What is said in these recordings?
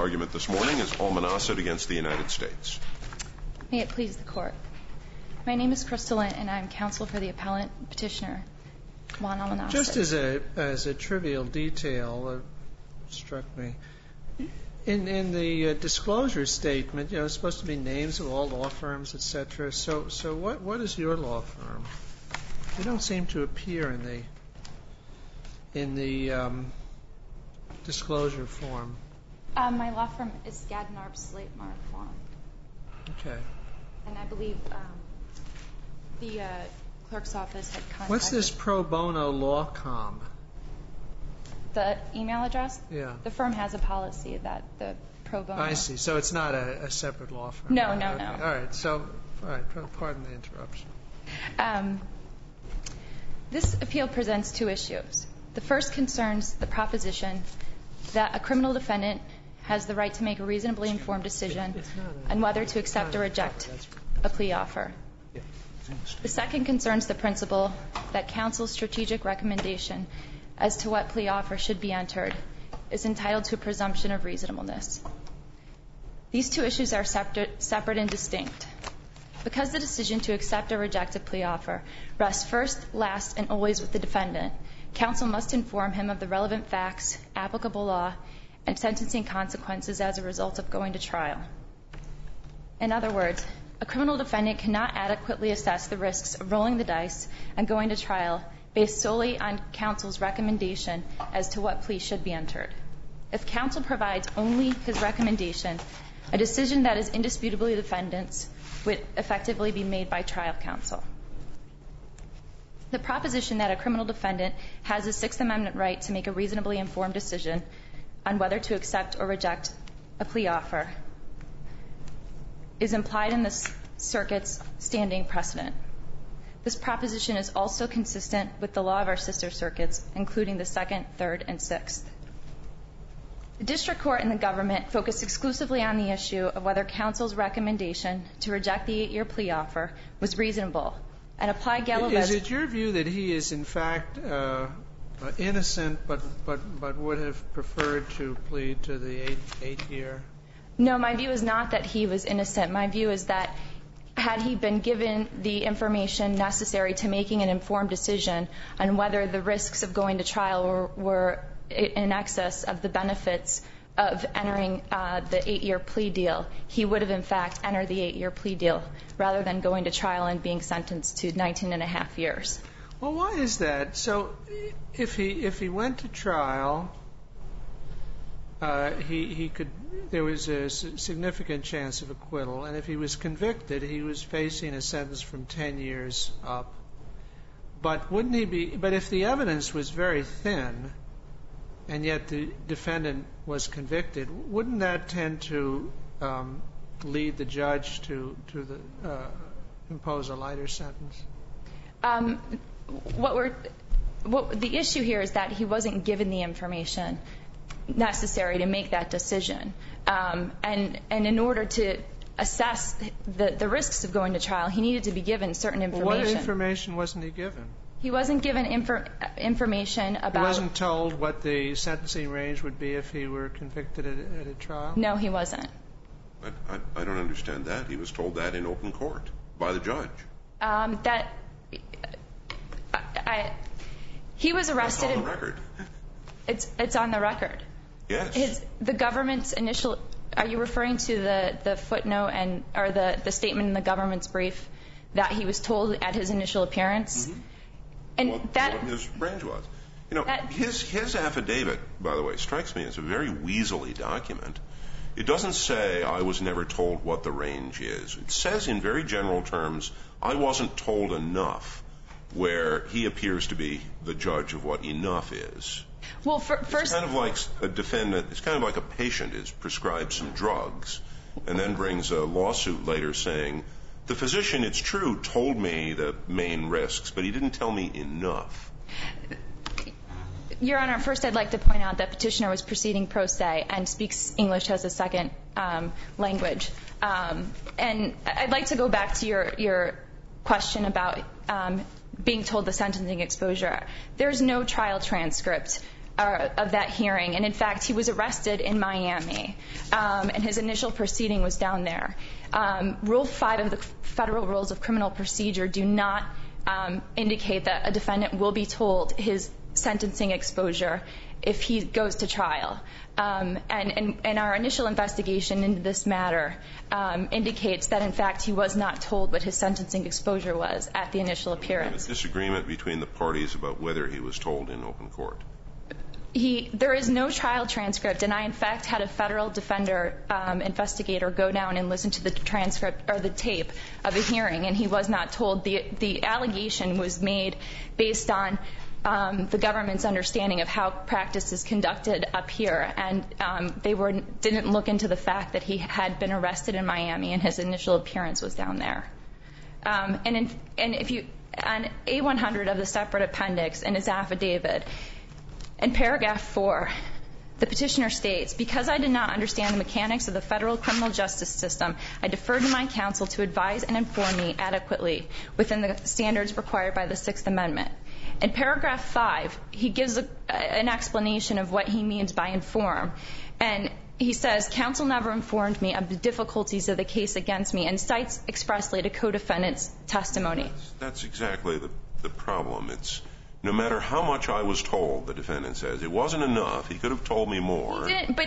argument this morning is Almanacid against the United States. May it please the Court. My name is Crystal Lint, and I am counsel for the appellant petitioner, Juan Almanacid. Just as a trivial detail struck me, in the disclosure statement, it's supposed to be names of all law firms, etc. So what is your law firm? You don't seem to appear in the disclosure form. My law firm is Skadden Arps Slate Mark Law. Okay. And I believe the clerk's office had contacted... What's this pro bono lawcom? The email address? Yeah. The firm has a policy that the pro bono... I see. So it's not a separate law firm? No. Okay. All right. Pardon the interruption. This appeal presents two issues. The first concerns the proposition that a criminal defendant has the right to make a reasonably informed decision on whether to accept or reject a plea offer. The second concerns the principle that counsel's strategic recommendation as to what plea offer should be entered is entitled to a presumption of reasonableness. These two issues are separate and distinct. Because the decision to accept or reject a plea offer rests first, last, and always with the defendant, counsel must inform him of the relevant facts, applicable law, and sentencing consequences as a result of going to trial. In other words, a criminal defendant cannot adequately assess the risks of rolling the dice and going to trial based solely on counsel's recommendation as to what plea should be entered. If counsel provides only his recommendation, a decision that is indisputably the defendant's would effectively be made by trial counsel. The proposition that a criminal defendant has a Sixth Amendment right to make a reasonably informed decision on whether to accept or reject a plea offer is implied in the circuit's standing precedent. This proposition is also consistent with the law of our sister circuits, including the Second, Third, and Sixth. The district court and the government focused exclusively on the issue of whether counsel's recommendation to reject the 8-year plea offer was reasonable and applied Gallo-Vez. Is it your view that he is in fact innocent but would have preferred to plead to the 8-year? No, my view is not that he was innocent. My view is that had he been given the information necessary to making an informed decision on whether the risks of going to trial were in excess of the benefits of entering the 8-year plea deal, he would have in fact entered the 8-year plea deal rather than going to trial and being sentenced to 19 and a half years. Well, why is that? So if he went to trial, he could. There was a significant chance of acquittal, and if he was convicted, he was facing a sentence from 10 years up. But wouldn't he be? But if the evidence was very thin, and yet the defendant was convicted, wouldn't that tend to lead the judge to impose a lighter sentence? The issue here is that he wasn't given the information necessary to make that decision. And in order to assess the risks of going to trial, he needed to be given certain information. Well, what information wasn't he given? He wasn't given information about... He wasn't told what the sentencing range would be if he were convicted at a trial? No, he wasn't. I don't understand that. He was told that in open court by the judge. He was arrested... That's on the record. It's on the record. Yes. The government's initial... Are you referring to the footnote or the statement in the government's brief that he was told at his initial appearance? Mm-hmm. And what his range was. His affidavit, by the way, strikes me as a very weaselly document. It doesn't say, I was never told what the range is. It says in very general terms, I wasn't told enough, where he appears to be the judge of what enough is. Well, first... It's kind of like a defendant, it's kind of like a patient is prescribed some drugs and then brings a lawsuit later saying, the physician, it's true, told me the main risks, but he didn't tell me enough. Your Honor, first I'd like to point out that Petitioner was proceeding pro se and speaks English as a second language. And I'd like to go back to your question about being told the sentencing exposure. There's no trial transcript hearing. And in fact, he was arrested in Miami, and his initial proceeding was down there. Rule 5 of the Federal Rules of Criminal Procedure do not indicate that a defendant will be told his sentencing exposure if he goes to trial. And our initial investigation into this matter indicates that, in fact, he was not told what his sentencing exposure was at the initial appearance. There was a disagreement between the parties about whether he was told in open court. There is no trial transcript, and I, in fact, had a federal defender investigator go down and listen to the transcript or the tape of the hearing, and he was not told. The allegation was made based on the government's understanding of how practice is conducted up here, and they didn't look into the fact that he had been arrested in Miami and his initial appearance was down there. And if you on A100 of the separate appendix in his affidavit, in paragraph 4, the petitioner states, "Because I did not understand the mechanics of the federal criminal justice system, I deferred to my counsel to advise and inform me adequately within the standards required by the Sixth Amendment." In paragraph 5, he gives an explanation of what he means by inform. And he says, "Counsel never informed me of the difficulties of the case against me," and cites expressly to co-defendant's testimony. That's exactly the problem. It's no matter how much I was told, the defendant says, it wasn't enough. He could have told me more.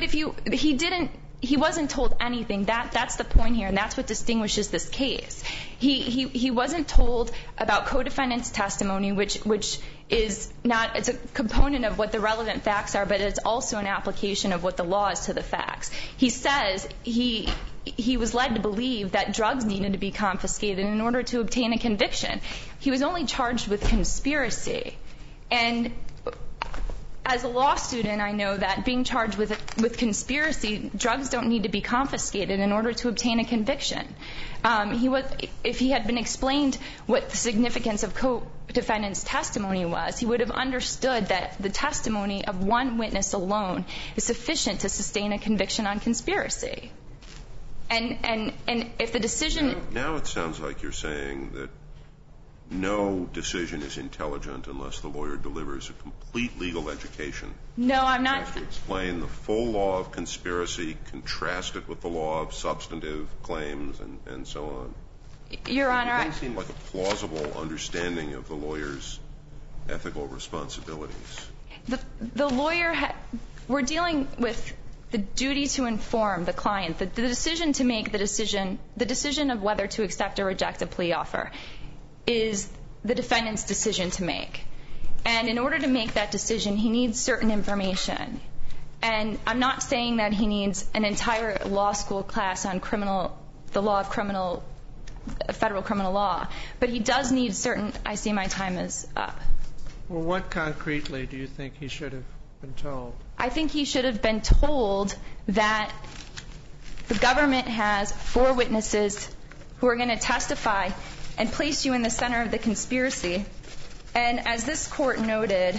He wasn't told anything. That's the point here, and that's what distinguishes this case. He wasn't told about co-defendant's testimony, which is not, it's a component of what the relevant facts are, but it's also an application of what the law is to the facts. He says he was led to believe that drugs needed to be confiscated in order to obtain a conviction. He was only charged with conspiracy. And as a law student, I know that being charged with conspiracy, drugs don't need to be confiscated in order to obtain a conviction. If he had been explained what the significance of co-defendant's testimony was, he would have understood that the testimony of one witness alone is sufficient to sustain a conviction on conspiracy. And if the decision... Now it sounds like you're saying that no decision is intelligent unless the lawyer delivers a complete legal education. No, I'm not. You have to explain the full law of conspiracy, contrast it with the law of substantive claims, and so on. Your Honor, it doesn't seem like a plausible understanding of the lawyer's ethical responsibilities. The lawyer, we're dealing with the duty to inform the client, the decision to make the decision of whether to accept or reject a plea offer is the defendant's decision to make. And in order to make that decision, he needs certain information. And I'm not saying that he needs an entire law school class on the law of federal criminal law, but he does need certain... I see my time is up. Well, what concretely do you think he should have been told? I think he should have been told that the government has 4 witnesses who are going to testify and place you in the center of the conspiracy. And as this court noted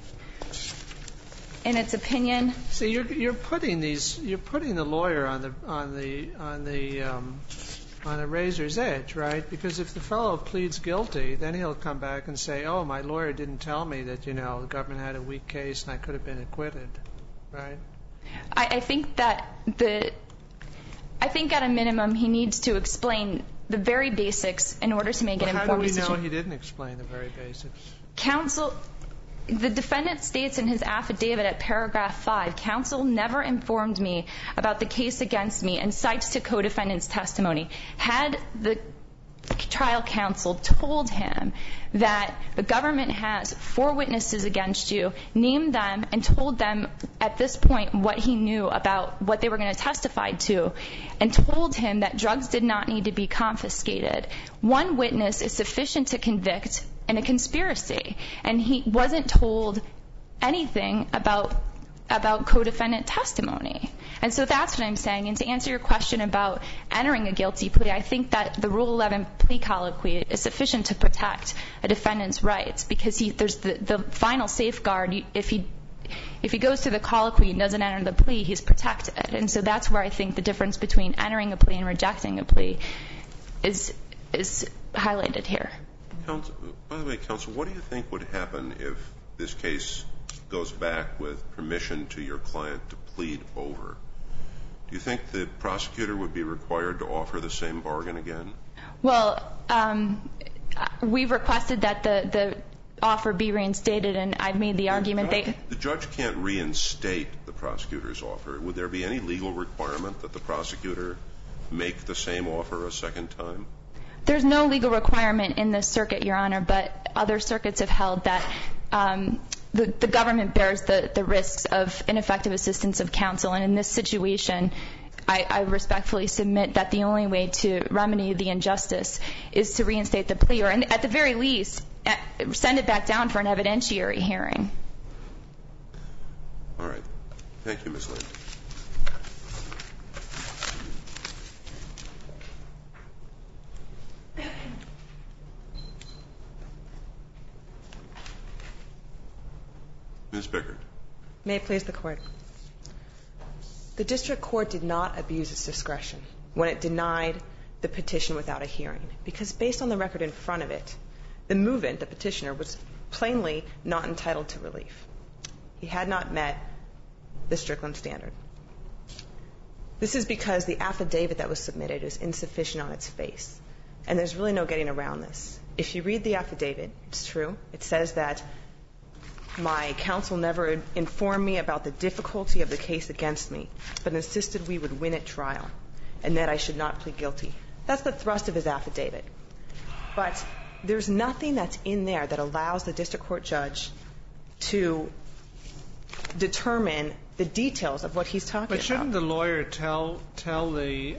in its opinion... See, you're putting the lawyer on a razor's edge, right? Because if the fellow pleads guilty, then he'll come back and say, "Oh, my lawyer didn't tell me that, the government had a weak case and I could have been acquitted," right? I think at a minimum he needs to explain the very basics in order to make an informed decision. How do we know he didn't explain the very basics? The defendant states in his affidavit at paragraph 5, "Counsel never informed me about the case against me," and cites to co-defendant's testimony. Had the trial counsel told him that the government has 4 witnesses against you, named them, and told them at this point what he knew about what they were going to testify to, and told him that drugs did not need to be confiscated, 1 witness is sufficient to convict in a conspiracy. And he wasn't told anything about co-defendant testimony. And so that's what I'm saying. And to answer your question about entering a guilty plea, I think that the Rule 11 plea colloquy is sufficient to protect a defendant's rights, because there's the final safeguard. If he goes through the colloquy and doesn't enter the plea, he's protected. And so that's where I think the difference between entering a plea and rejecting a plea is highlighted here. By the way, counsel, what do you think would happen if this case goes back with permission to your client to plead over, do you think the prosecutor would be required to offer the same bargain again? Well, we've requested that the offer be reinstated, and I've made the argument the judge can't reinstate the prosecutor's offer. Would there be any legal requirement that the prosecutor make the same offer a second time? There's no legal requirement in this circuit, Your Honor, but other circuits have held that the government bears the risks of ineffective assistance of counsel, and in this situation, I respectfully submit that the only way to remedy the injustice is to reinstate the plea, or at the very least, send it back down for an evidentiary hearing. All right. Thank you, Ms. Lynn. Ms. Bickert. May it please the Court. The district court did not abuse its discretion when it denied the petition without a hearing, because based on the record in front of it, the movant, the petitioner, was plainly not entitled to relief. He had not met the Strickland standard. This is because the affidavit that was submitted is insufficient on its face, and there's really no getting around this. If you read the affidavit, it's true. It says that my counsel never informed me about the difficulty of the case against me, but insisted we would win at trial, and that I should not plead guilty. That's the thrust of his affidavit. But there's nothing that's in there that allows the district court judge to determine the details of what he's talking about. But shouldn't the lawyer tell the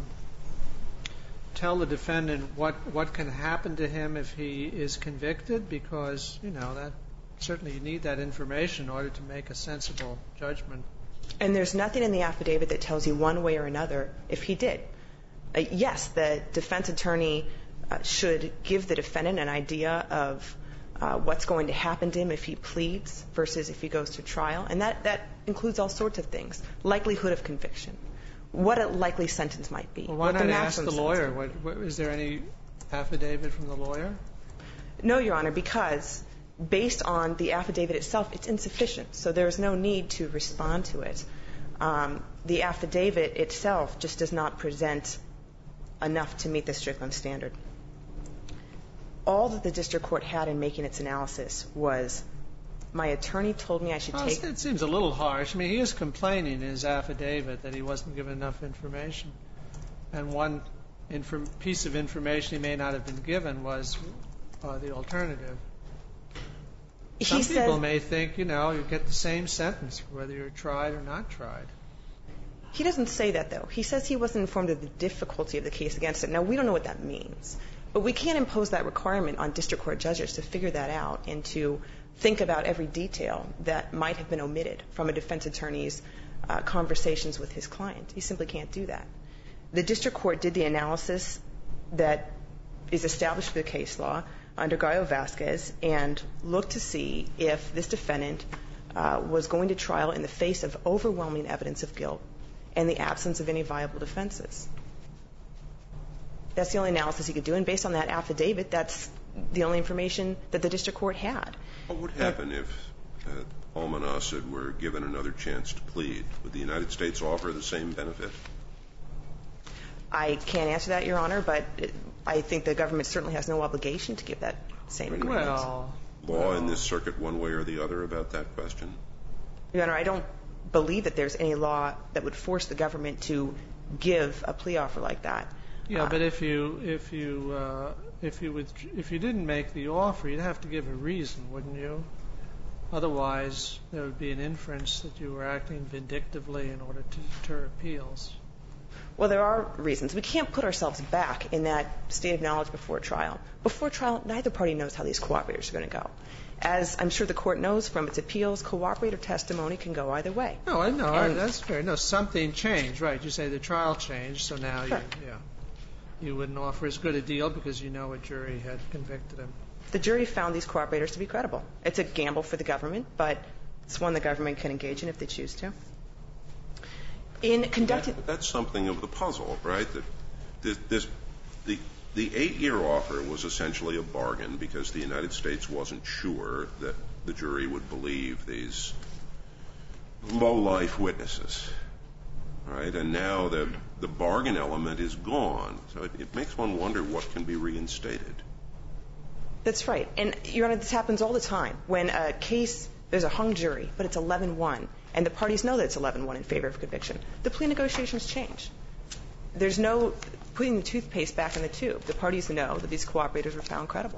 defendant what can happen to him if he is convicted? Because, that certainly you need that information in order to make a sensible judgment. And there's nothing in the affidavit that tells you one way or another if he did. Yes, the defense attorney should give the defendant an idea of what's going to happen to him if he pleads versus if he goes to trial. And that includes all sorts of things. Likelihood of conviction. What a likely sentence might be. Well, why not ask the lawyer? Is there any affidavit from the lawyer? No, Your Honor, because based on the affidavit itself, it's insufficient. So there's no need to respond to it. The affidavit itself just does not present enough to meet the Strickland standard. All that the district court had in making its analysis was, my attorney told me I should take... It seems a little harsh. I mean, he is complaining in his affidavit that he wasn't given enough information. And one piece of information he may not have been given was the alternative. Some people may think, you get the same sentence whether you're tried or not tried. He doesn't say that, though. He says he wasn't informed of the difficulty of the case against him. Now, we don't know what that means. But we can't impose that requirement on district court judges to figure that out and to think about every detail that might have been omitted from a defense attorney's conversations with his client. He simply can't do that. The district court did the analysis that is established for the case law under Gallo-Vasquez and looked to see if this defendant was going to trial in the face of overwhelming evidence of guilt and the absence of any viable defenses. That's the only analysis he could do, and based on that affidavit, that's the only information that the district court had. What would happen if Almanacid were given another chance to plead? Would the United States offer the same benefit? I can't answer that, Your Honor, but I think the government certainly has no obligation to give that same agreement. Law in this circuit one way or the other about that question? Your Honor, I don't believe that there's any law that would force the government to give a plea offer like that. Yeah, but if you didn't make the offer, you'd have to give a reason, wouldn't you? Otherwise, there would be an inference that you were acting vindictively in order to deter appeals. Well, there are reasons. We can't put ourselves back in that state of knowledge before trial. Before trial, neither party knows how these cooperators are going to go. As I'm sure the court knows from its appeals, cooperator testimony can go either way. No, I know. That's fair. No, something changed, right? You say the trial changed, so now you wouldn't offer as good a deal because you know a jury had convicted him. The jury found these cooperators to be credible. It's a gamble for the government, but it's one the government can engage in if they choose to. That's something of the puzzle, right? The the 8-year offer was essentially a bargain because the United States wasn't sure that the jury would believe these low-life witnesses, right? And now the bargain element is gone. So it makes one wonder what can be reinstated. That's right. And, Your Honor, this happens all the time. When a case, there's a hung jury, but it's 11-1, and the parties know that it's 11-1 in favor of conviction, the plea negotiations change. There's no putting the toothpaste back in the tube. The parties know that these cooperators were found credible.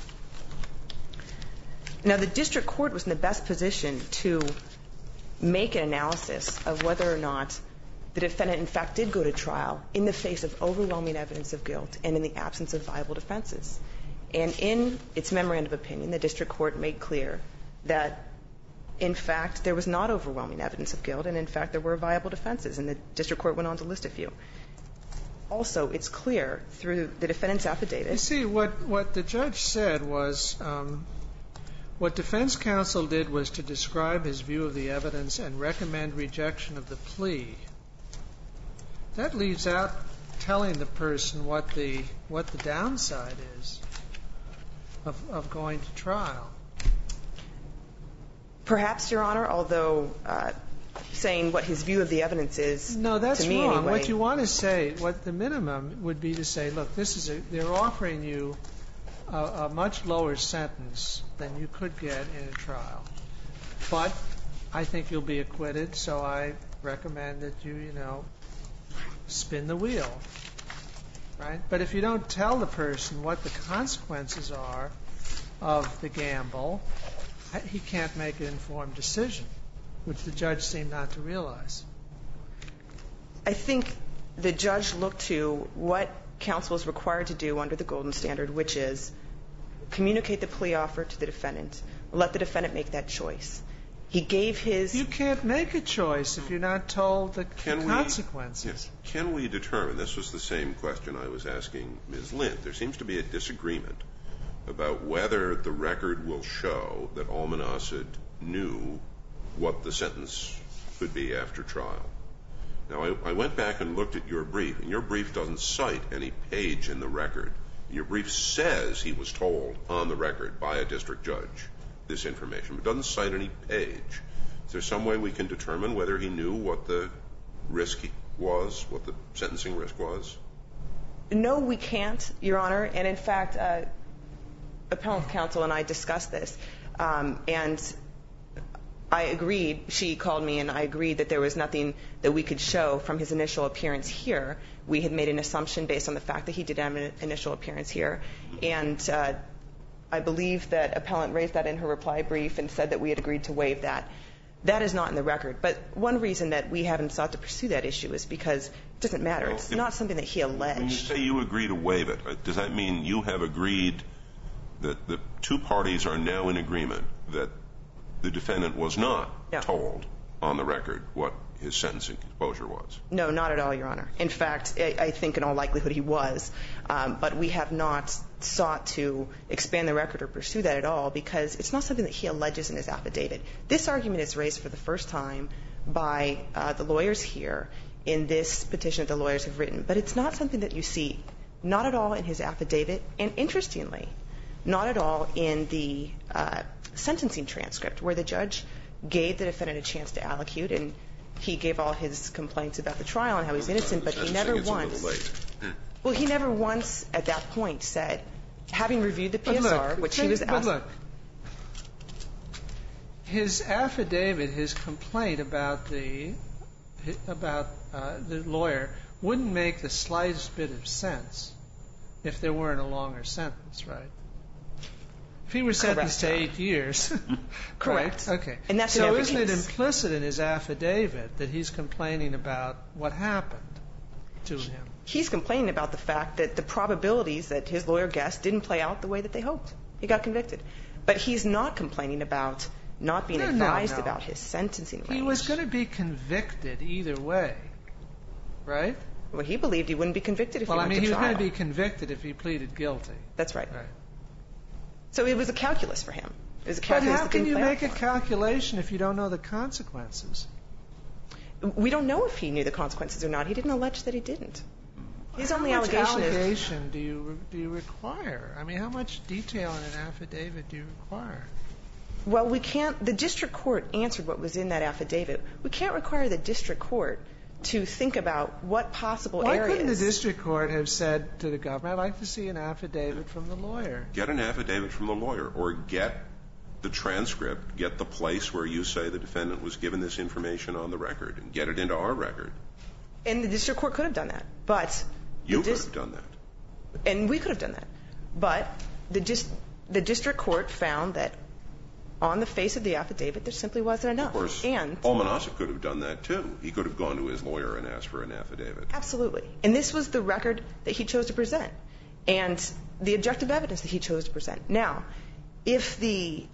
Now, the district court was in the best position to make an analysis of whether or not the defendant, in fact, did go to trial in the face of overwhelming evidence of guilt and in the absence of viable defenses. And in its memorandum of opinion, the district court made clear that, in fact, there was not overwhelming evidence of guilt, and, in fact, there were viable defenses. And the district court went on to list a few. Also, it's clear through the defendant's affidavit. You see, what the judge said was what defense counsel did was to describe his view of the evidence and recommend rejection of the plea. That leaves out telling the person what the downside is of going to trial. Perhaps, Your Honor, although saying what his view of the evidence is, no, that's to me wrong. anyway. What you want to say, what the minimum would be to say, look, they're offering you a much lower sentence than you could get in a trial. But I think you'll be acquitted, so I recommend that you spin the wheel. Right? But if you don't tell the person what the consequences are of the gamble, he can't make an informed decision, which the judge seemed not to realize. I think the judge looked to what counsel is required to do under the golden standard, which is communicate the plea offer to the defendant, let the defendant make that choice. He gave his... You can't make a choice if you're not told the consequences. Yes. Can we determine, this was the same question I was asking Ms. Lind, there seems to be a disagreement about whether the record will show that Almanacid knew what the sentence could be after trial. Now, I went back and looked at your brief, and your brief doesn't cite any page in the record. Your brief says he was told on the record by a district judge this information, but doesn't cite any page. Is there some way we can determine whether he knew what the risk was, what the sentencing risk was? No, we can't, Your Honor. And, in fact, appellant counsel and I discussed this, and I agreed. She called me, and I agreed that there was nothing that we could show from his initial appearance here. We had made an assumption based on the fact that he did have an initial appearance here, and I believe that appellant raised that in her reply brief and said that we had agreed to waive that. That is not in the record. But one reason that we haven't sought to pursue that issue is because it doesn't matter. It's not something that he alleged. When you say you agree to waive it, does that mean you have agreed that the two parties are now in agreement that the defendant was not told on the record what his sentencing exposure was? No, not at all, Your Honor. In fact, I think in all likelihood he was. But we have not sought to expand the record or pursue that at all because it's not something that he alleges in his affidavit. This argument is raised for the first time by the lawyers here in this petition that the lawyers have written. But it's not something that you see, not at all in his affidavit, and interestingly, not at all in the sentencing transcript where the judge gave the defendant a chance to allocute, and he gave all his complaints about the trial and how he's innocent, but he never once at that point said, having reviewed the PSR, which he was asked. But look, his affidavit, his complaint about the lawyer wouldn't make the slightest bit of sense if there weren't a longer sentence, right? If he were sentenced to 8 years. Correct. Right? Okay. And that's so isn't it implicit in his affidavit that he's complaining about what happened to him? He's complaining about the fact that the probabilities that his lawyer guessed didn't play out the way that they hoped. He got convicted. But he's not complaining about not being advised about his sentencing range. He was going to be convicted either way, right? Well, he believed he wouldn't be convicted if he went to trial. He was going to be convicted if he pleaded guilty. That's right. Right. So it was a calculus for him. It was a calculus but how can you make a calculation if you don't know the consequences? We don't know if he knew the consequences or not. He didn't allege that he didn't. His only allegation is... How much allegation do you require? I mean, how much detail in an affidavit do you require? Well, we can't... The district court answered what was in that affidavit. We can't require the district court to think about what possible areas... Why couldn't the district court have said to the government, I'd like to see an affidavit from the lawyer? Get an affidavit from the lawyer, or get the transcript, get the place where you say the defendant was given this information on the record, and get it into our record. And the district court could have done that, but... You could have done that. And we could have done that. But the district court found that on the face of the affidavit, there simply wasn't enough. Of course, Almanasa could have done that, too. He could have gone to his lawyer and asked for an affidavit. Absolutely. And this was the record that he chose to present, and the objective evidence that he chose to present. Now, if the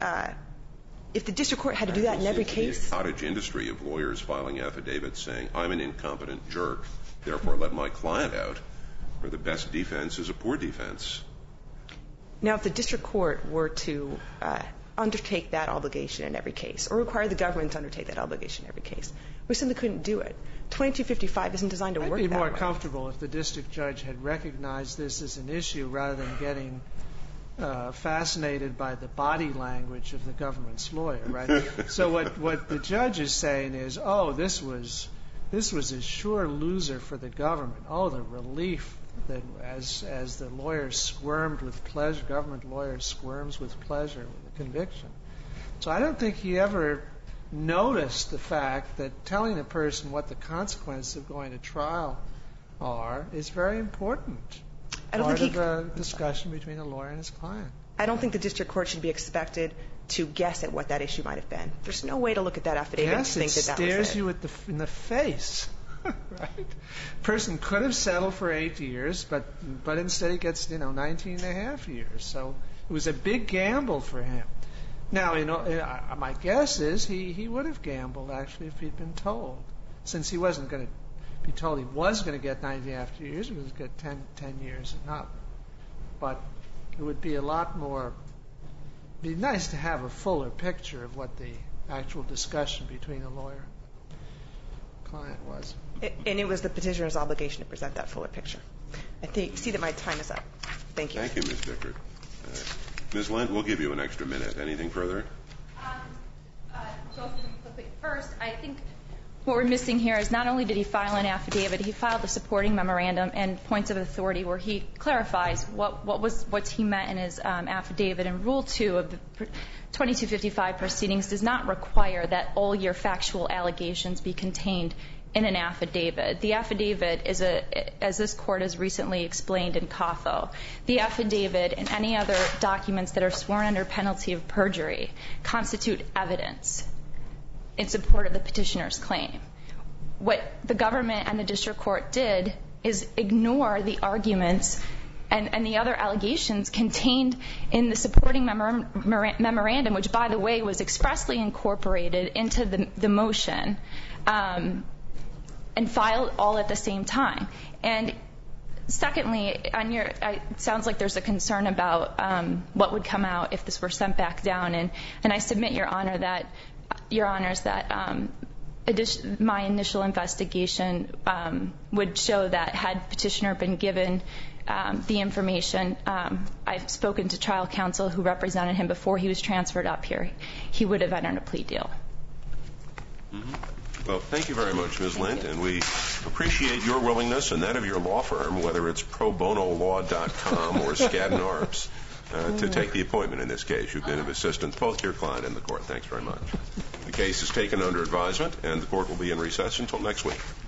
district court had to do that in every case... The cottage industry of lawyers filing affidavits saying, I'm an incompetent jerk, therefore let my client out, where the best defense is a poor defense. Now, if the district court were to undertake that obligation in every case, or require the government to undertake that obligation in every case, we simply couldn't do it. 2255 isn't designed to work that way. I'd be more comfortable if the district judge had recognized this as an issue rather than getting fascinated by the body language of the government's lawyer, right? So what the judge is saying is, oh, this was a sure loser for the government. Oh, the relief that as the lawyer squirmed with pleasure, government lawyer squirms with pleasure with the conviction. So I don't think he ever noticed the fact that telling a person what the consequences of going to trial are is very important. Part of a discussion between a lawyer and his client. I don't think the district court should be expected to guess at what that issue might have been. There's no way to look at that affidavit and think that that was it. Yes, it stares you in the face. Right? Person could have settled for 8 years, but instead he gets 19 and a half years. So it was a big gamble for him. Now, my guess is he would have gambled actually if he'd been told, since he wasn't going to be told he was going to get 9 and a half years, he was going to get 10 years and up. But it would be a lot more. It'd be nice to have a fuller picture of what the actual discussion between the lawyer and client was. And it was the petitioner's obligation to present that fuller picture. I see that my time is up. Thank you. Thank you, Ms. Dickert. Ms. Lind, we'll give you an extra minute. Anything further? First, I think what we're missing here is not only did he file an affidavit, he filed a supporting memorandum and points of authority where he clarifies what he meant in his affidavit. And Rule 2 of the 2255 proceedings does not require that all your factual allegations be contained in an affidavit. The affidavit is as this court has recently explained in Cotho, the affidavit and any other documents that are sworn under penalty of perjury constitute evidence in support of the petitioner's claim. What the government and the district court did is ignore the arguments and the other allegations contained in the supporting memorandum, which, by the way, was expressly incorporated into the motion and filed all at the same time. And secondly, it sounds like there's a concern about what would come out if this were sent back down. And I submit, Your Honors, that my initial investigation would show that had petitioner been given the information, I've spoken to trial counsel who represented him before he was transferred up here, he would have entered a plea deal. Mm-hmm. Well, thank you very much, Ms. Lind, and we appreciate your willingness and that of your law firm, whether it's probonolaw.com or Skadden Arps, to take the appointment in this case. You've been of assistance, both to your client and the court. Thanks very much. The case is taken under advisement, and the court will be in recess until next week.